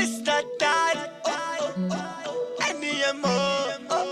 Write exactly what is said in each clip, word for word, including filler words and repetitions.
Mister Dad, Annie Amor.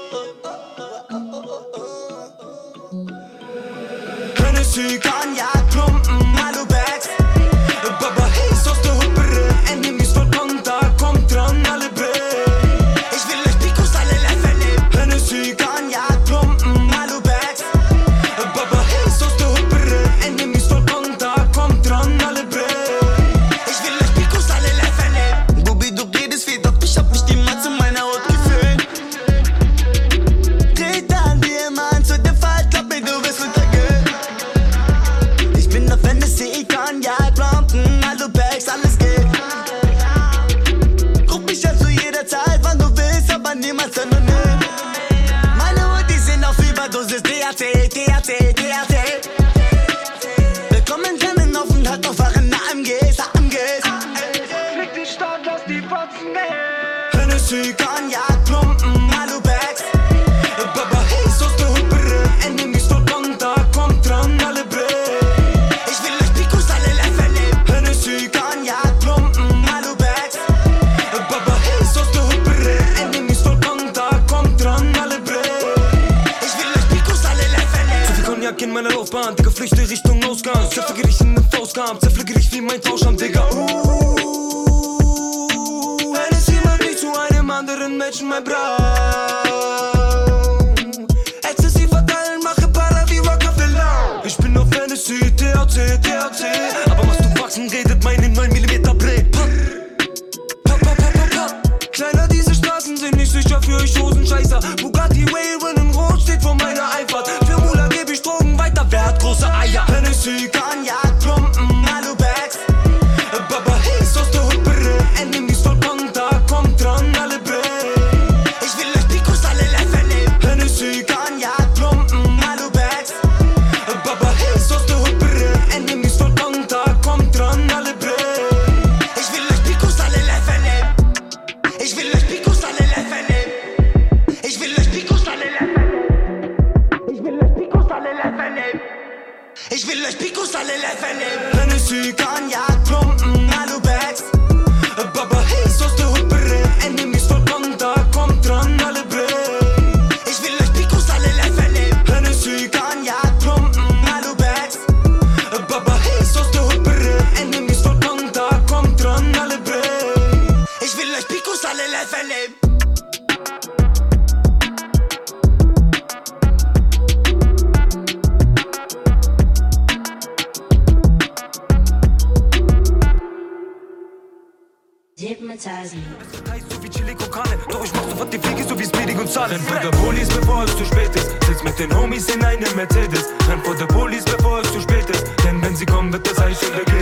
Hennessy, Cognac, Klumpen, Alubags. Baba Hiss aus der Huppere, Enemies voll Kontakt, kommt dran, alle Bre. Ich will euch Picos alle live erleben. Hennessy, Cognac, Klumpen, Alubags. Baba Hiss aus der Huppere, Enemies voll Kontakt, kommt dran, alle Bre. Ich will euch Picos alle live erleben. Bubi, du redest viel, doch ich hab nicht die Matze meiner Haut gefühlt. Dreht an dir immer an zu der Fall, glaub mir, du bist untergehen. Ich bin auf Hennessy, Cognac, Klumpen, Alubags, alles geht. Ruf mich an zu jeder Zeit, wann du willst, aber niemals anonym. Meine Hoodies sind auf Überdosis, D H C, D H C, D H C. Willkommen Lernen auf und halt auf euren A M Gs, A M Gs. Fick die Stadt, lass die Fotzen gehen. Hennessy, Cognac, Klumpen, Alubags. Baba Hiss aus der Huppere, Enemies voll Kontakt, kommt dran, alle Bre. Ich will euch Picos alle live erleben. Hennessy, Cognac, Klumpen, Alubags. Baba Hiss aus der Huppere, Enemies voll Kontakt, kommt dran, alle Bre. Ich will euch Picos alle live erleben. Zu viel Cognac in meiner Laufbahn, Digga, flüchte Richtung Ausgang. Zerflicke dich in den Faustkampf, zerflicke dich wie mein Tauscham, Digga. Uh, Hennessy macht mich zu einem anderen Menschen, mein Braun. Exzessiv verteilen, mache Para wie Rock of the Law. Ich bin auf Hennessy, T H C, T H C. Aber was du wachsen, redet meine neun Millimeter Brett. Pack, pack, pack, pack, pack, pack. Kleiner, diese Straßen sind nicht sicher für euch Hosenscheißer. Bugatti Wayron in Rot steht vor meiner Einfahrt. Für Mula geb ich Drogen weiter, wer hat große Eier? Hennessy, Cognac, Klumpen, Alubags. Baba Hiss aus der Huppere, Enemies voll Kontakt, kommt dran, alle Bre. Ich will euch Picos alle live erleben. Hennessy, Cognac, Klumpen, Alubags. Baba Hiss aus der Huppere, Enemies voll Kontakt, kommt dran, alle Bre. Ich will euch Picos alle live erleben. Ich will euch Picos alle live erleben. Ich will euch Picos alle live erleben. Ich will euch Picos alle live erleben. Ich will euch Picos alle live erleben. Hennessy, Cognac, Klumpen, Alubags. Baba Hiss aus der Huppere, Enemies voll Kontakt, kommt dran, alle Bre. Ich will euch Picos alle live erleben. Hennessy, Cognac, Klumpen, Alubags. Baba Hiss aus der Huppere, Enemies voll Kontakt, kommt dran, alle Bre. Ich will euch Picos alle live erleben. Hypnotizing. Es heißt so wie Chili Kokane, doch ich mach sofort die Fliege, so wie Speedy Gonzales. Renn vor der Police, bevor es zu spät ist. Sitz mit den Homies in einem Mercedes. Renn vor der Police, bevor es zu spät ist. Denn wenn sie kommen, wird das Eis in der